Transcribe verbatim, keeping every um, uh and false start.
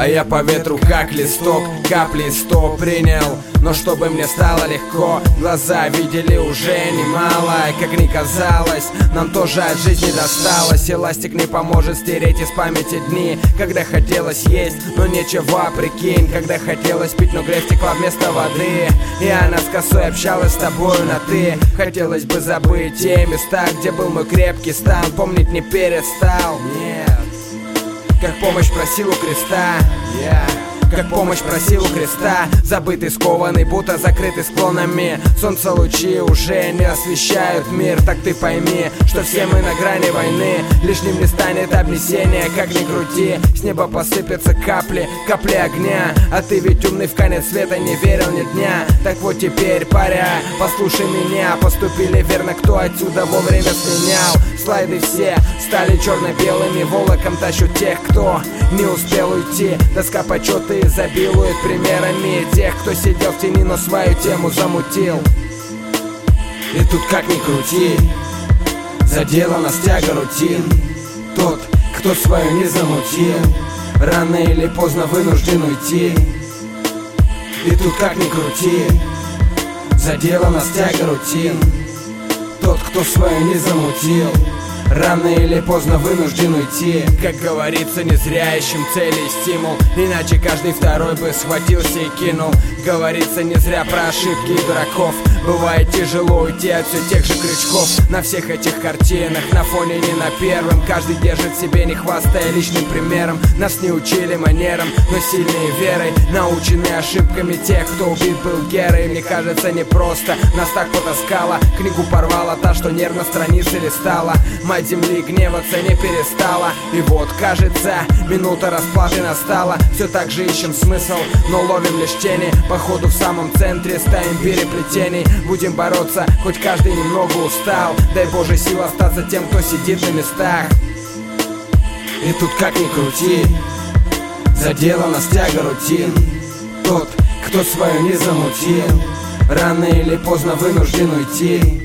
А я по ветру как листок, капли сто принял. Но чтобы мне стало легко, глаза видели уже немало. И как ни казалось, нам тоже от жизни досталось. Эластик не поможет стереть из памяти дни, когда хотелось есть, но нечего, прикинь. Когда хотелось пить, но грязь текла вместо воды. И она с косой общалась с тобою на ты. Хотелось бы забыть те места, где был мой крепкий стан. Помнить не перестал, нет. Как помощь просил у креста, yeah. Как помощь просил у креста, забытый, скованный, будто закрытый склонами. Солнце лучи уже не освещают мир. Так ты пойми, что все мы на грани войны. Лишним не станет обнесение, как ни крути. С неба посыпятся капли, капли огня. А ты ведь умный, в конец света не верил ни дня. Так вот теперь, паря, послушай меня. Поступили верно, кто отсюда вовремя слинял. Слайды все стали черно-белыми, волоком тащут тех, кто не успел уйти. Доска почета изобилует примерами тех, кто сидел в тени, но свою тему замутил. И тут как ни крути, задела нас тяга рутин. Тот, кто свою не замутил, рано или поздно вынужден уйти. И тут как ни крути, задела нас тяга рутин. Тот, кто свою не замутил, рано или поздно вынужден уйти. Как говорится, не зря ищем цели и стимул, иначе каждый второй бы схватился и кинул. Говорится, не зря про ошибки и дураков. Бывает тяжело уйти от все тех же крючков. На всех этих картинах, на фоне не на первом, каждый держит себе, не хвастая личным примером. Нас не учили манерам, но сильные верой, научены ошибками тех, кто убит был Герой. Мне кажется, непросто, нас так потаскала, книгу порвала та, что нервно страницы листала. Мать земли гневаться не перестала. И вот, кажется, минута расплаты настала. Все так же ищем смысл, но ловим лишь тени. Походу в самом центре стоим переплетений. Будем бороться, хоть каждый немного устал. Дай Боже сил остаться тем, кто сидит на местах. И тут как ни крути, задела нас тяга рутин. Тот, кто свою не замутил, рано или поздно вынужден уйти.